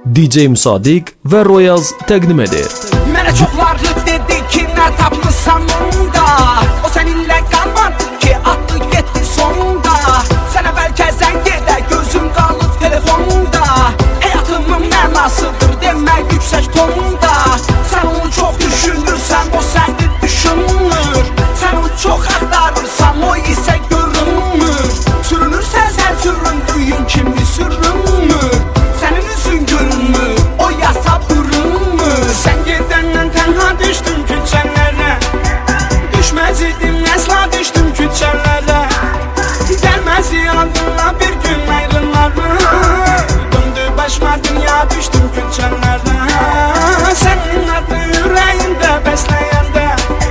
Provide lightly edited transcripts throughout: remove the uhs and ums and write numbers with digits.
DJ Müsadiq və Royals təqdim edir. Mənə çoxlarlı dedi ki, nə tapmışsan onda. O səninlə qalmadı ki, atlı getdi sonda. Sənə bəlkə zəng edə gözüm qalıb telefonda. Həyatımın mənasıdır demək yüksək tonda. Sən onu çox düşünürsən, o səni düşünmür. Sən onu çox axtarırsan, o isə görünmür. Sürünürsən sən süründüyün kimi sürünmür. Sənin üzün gülmür, o yasa bürünmür. Sən gedəndən tənha düşdüm küçələrə. Düşməz idim, əsla düşdüm küçələrə. Gəlməz yadına bir gün ayrılarım. Döndü başıma dünya, düşdüm küçələrə. Sənin adı ürəyimdə bəsləyəndə.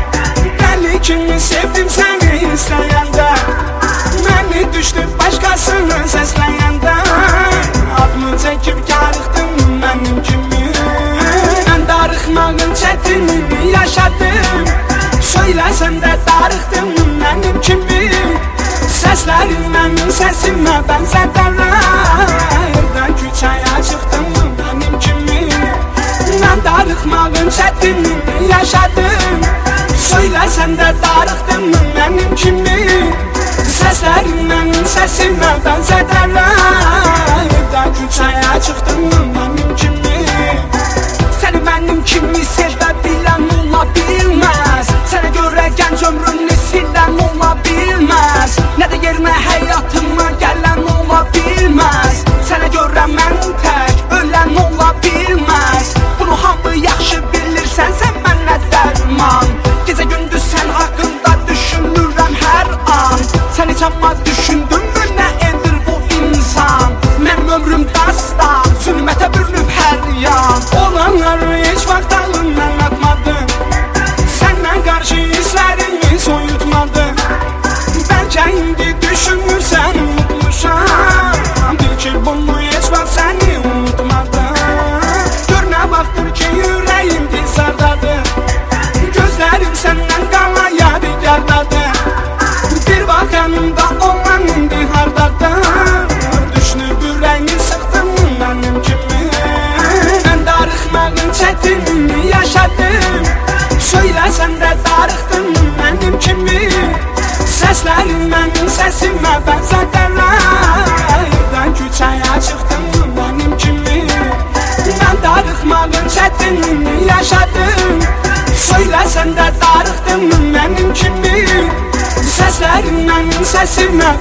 Dəli kimi sevdim səni istəyəndə. Məni düşdü başqasını səsləyəndə. Adımı çəkib karıxdım mənim kimi. Mən darıxmağın çətinini yaşadım. Söyləsən də darıxdım mənim kimi. Səslərin mənim səsimə bənzədərlər. Yerdən küçəyə çıxdım mənim kimi. Mən darıxmağın çətinini yaşadım. Söyləsən də darıxdım mənim kimi. Səslərin mənim səsimə bənzədərlər. Yerdən küçəyə çıxdım mənim kimi. Səni mənim kimi sevə bilən ola bilməz. Sənə görə gənc ömrümünü silən ola bilməz. Nə də yerinə həyatıma gələn ola bilməz. Sənə görə mən tək ölən ola bilməz. Bunu hamı yaxşı bilirsən, sən mənə dərman. Gecə gündüz sən haqqında düşünürəm hər an. Sən heç amma düşündünmü nə edir bu insan? Mənim ömrüm dastan, zülmətə bürünüb hər yan. Olanları heç vaxt alından atmadım. Səndən qarşı hisslərimi soyutmadım. Bəlkə indi düşünürsən unutmuşam. Bil ki bunu heç vaxt səni unutmadım. Gör nə vaxtdır ki ürəyim dizardadır. Gözlərim səndən qala yadigardadır. Bir vaxt yanımda olan indi hardadır. Düşünüb ürəyimi sıxdım mənim kimi. Mən darıxmağın çətinini yaşadım. Söyləsən də darıxdım mənim kimi. Səslərin mənim səsimə bənzədərlər. Yerdən küçəyə çıxdım mənim kimi. Mən darıxmağın çətinini yaşadım. Söyləsən də darıxdım mənim kimi. Səslərin mənim səsimə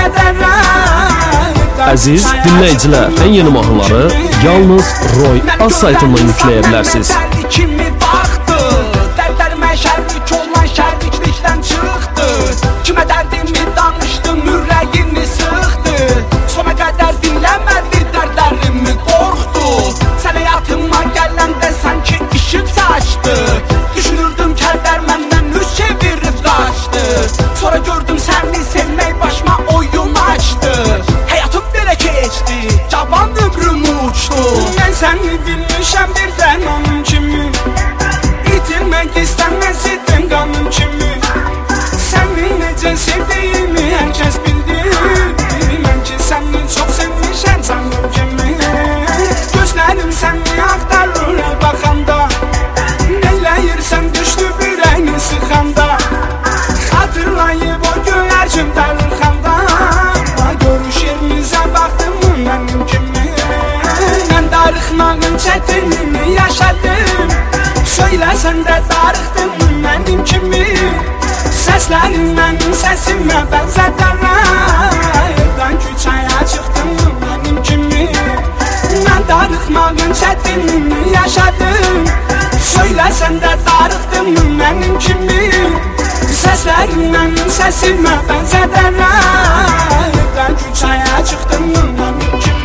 bənzədərlər. Əziz dinləyicilər, ən yeni mahnıları yalnız Roy Az saytından yükləyə bilərsiniz. Kimi baxdı, dərdlərimə şərlik olan şərliklikdən çıxdı. Kimə dərdimi danışdım, ürəyini sıxdı. Sona qədər dinləmədi, dərdlərimi qorxdu. Sən həyatıma gələndə sanki işıq saçdı. Düşünürdüm kəllər məndən üz çevirib qaçdı. Sonra gördüm səni sevmək başıma oyun açdı. Həyatım belə keçdi, cavan ömrüm uçdu. Mən səni bilmişəm birdən onun kimi. İtirmək istəməz idim qanım kimi. Səni necə sevdiyimi hər kəs bildi. Mən ki səni çox sevmişəm sandım kimi. Gözlərim səni axtarır hər baxanda. Neyləyirsən düşdü ürəyini sıxanda. Xatırlayıb o göyərcim darıxanda. Görüş yerimizə baxdım mənim kimi. Mən darıxmağın çətinini yaşadım. Söyləsən də darıxdım mənim kimi. Səslərin mənim səsimə bənzədərlər. Yerdən küçəyə çıxdım mənim kimi. Mən darıxmağın çətinini yaşadım. Söyləsən də darıxdım mənim kimi. Səslərin mənim səsimə bənzədərlər. Yerdən küçəyə çıxdım mənim kimi.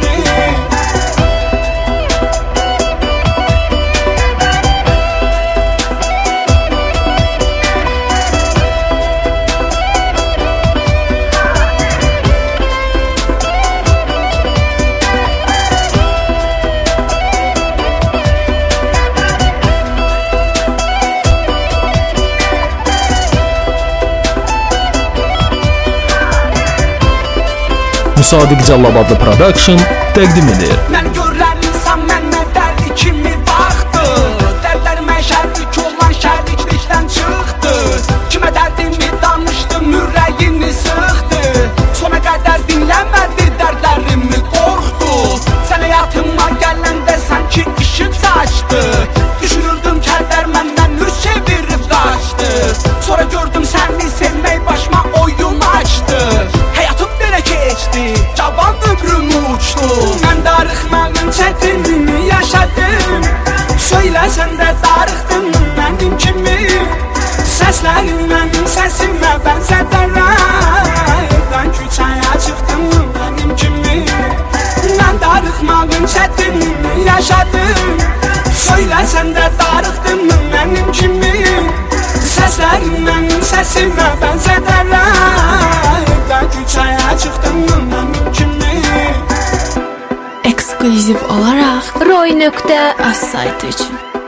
Müsadiq Callabadlı Production təqdim edir. Mən görən insan məndə kimi baxdı. Dərdlərimə şərlik olan şərliklikdən çıxdı. Kimə dərdimi danışdım, ürəyini sıxdı. Sona qədər dinləmədi, dərdlərimi qorxdu. Sən həyatıma gələndə sanki işib saçdı. Düşünürdüm kəllər məndən üz çevirib qaçdı. Sonra gördüm səni sevmək başıma oyun açdı. Həyatım belə keçdi, cavan ömrüm uçdu. Mən darıxmağın çətinini yaşadım. Söyləsən də darıxdım mənim kimi. Səslərin mənim səsimə bənzədərək. Ben küçəyə çıxdım mənim kimi. Mən darıxmağın çətinini yaşadım. Söyləsən də darıxdım mənim kimi. Səslərin mənim səsimə bənzədərək. Ben küçəyə çıxdım mənim kimi. Ekskluziv olaraq Roy.az saytı üçün.